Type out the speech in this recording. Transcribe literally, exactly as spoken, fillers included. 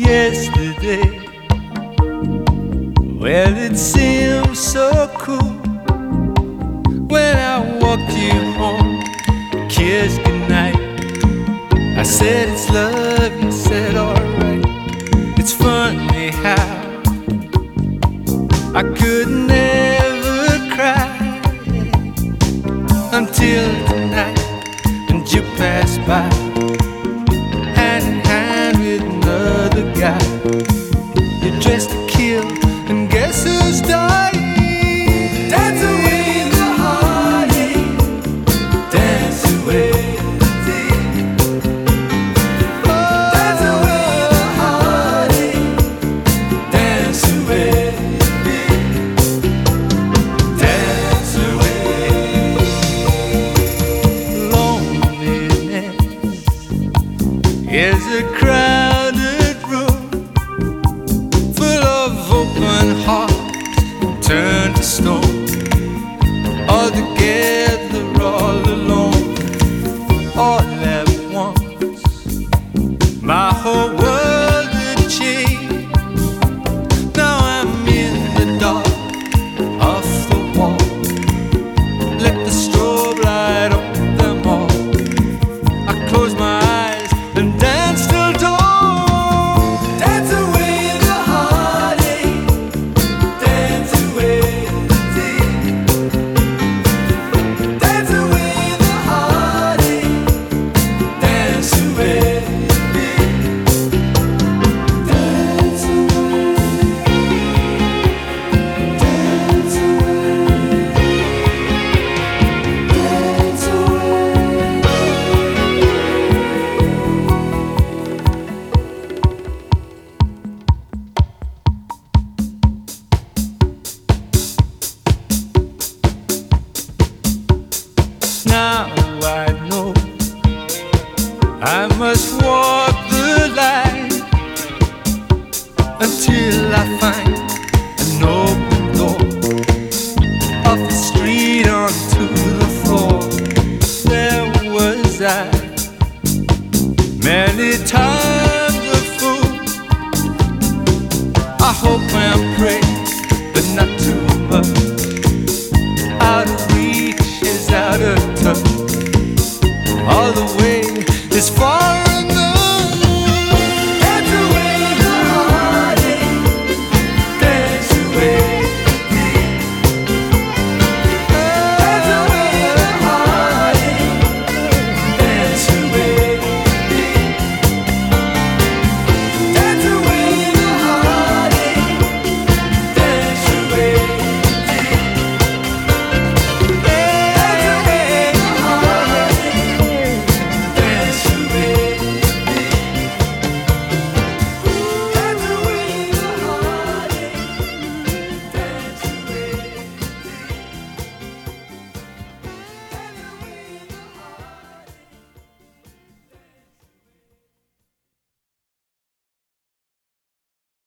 yesterday. Well, it seemed so cool when I walked you home, kissed goodnight. I said it's love, you said alright. It's funny how I could never cry until tonight, and you passed by, hand in hand with another guy. You're dressed to kill, and guess who's dying? Dance away the heartache, dance away the tears. Oh, dance away the heartache, dance away the fear. Dance away. Loneliness is a crowded room full of open hearts turned to stone, all together, all alone, all at once. My whole world had changed. Now I'm in the dark, off the wall. Let the strobe light up them all. I close my eyes and dance till dawn. Dance away the heartache, dance away the tears. Dance away the heartache, dance away the fear. Dance away, dance away, dance Now I know I must walk the line until I find